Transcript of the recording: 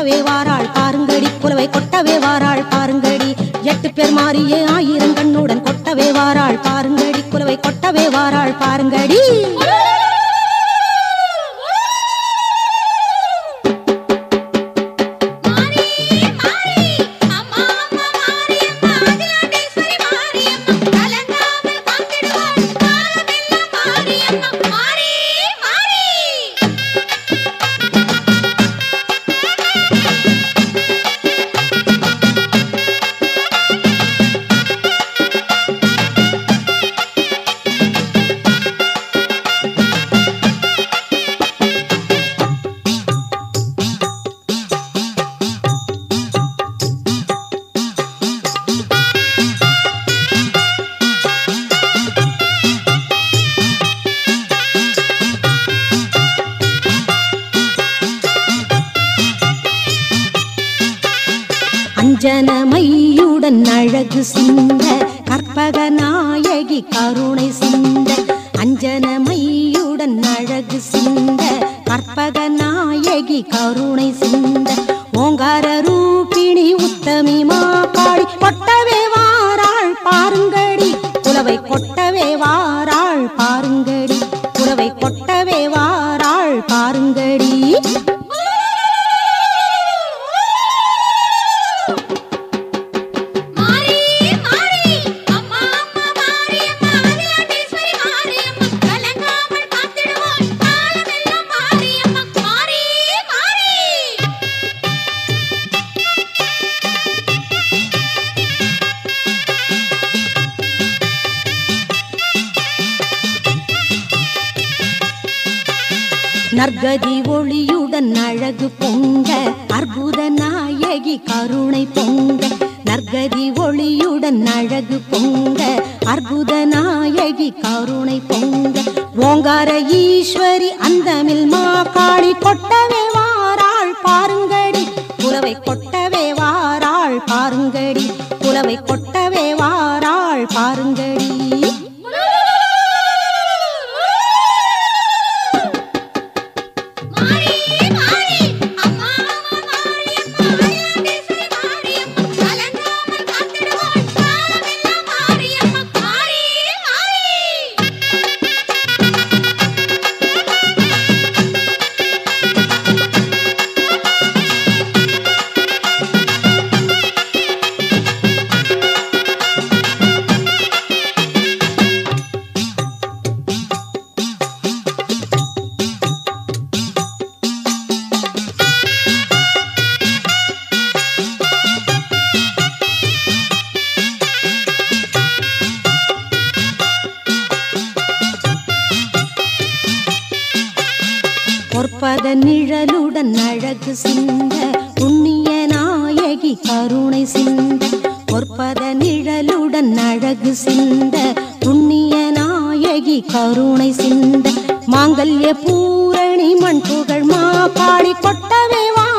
கொட்டவே வாராள் பாருங்கடி குலவை கொட்டவே வாராள் பாருங்கடி 8 பேர் மாறியே 1000 கண்ணுடன் கொட்டவே வாராள் பாருங்கடி குலவை கொட்டவே வாராள் பாருங்கடி அஞ்சனமையுடன் அழகு சிந்த கற்பக நாயகி கருணை சிந்த அஞ்சனமையுடன் அழகு சிந்த கற்பக நாயகி கருணை சிந்த ஓங்கார ரூபிணி உத்தமி மாகாளி கொட்டவே வாராள் பாருங்கடி குலவை கொட்டவே வாராள் பாருங்கடி குலவை கொட்டவே வாராள் பாருங்கடி நற்கதி ஒளியுடன் அழகு பொங்க அற்புத நாயகி கருணை பொங்க நற்கதி ஒளியுடன் அழகு பொங்க அற்புத நாயகி கருணை பொங்க ஓங்கார ஈஸ்வரி அந்தமில் மாகாளி கொட்டவே வாராள் பாருங்கடி குலவை கொட்டவே வாராள் பாருங்கடி குலவை கொட்டவே வாராள் பாருங்கடி பொற்பத நிழலுடன் அழகு சிந்த புண்ணிய நாயகி கருணை சிந்த பொற்பத நிழலுடன் அழகு சிந்த புண்ணிய நாயகி கருணை சிந்த மாங்கல்ய பூரணி மண் புகழ் மாகாளி கொட்டவே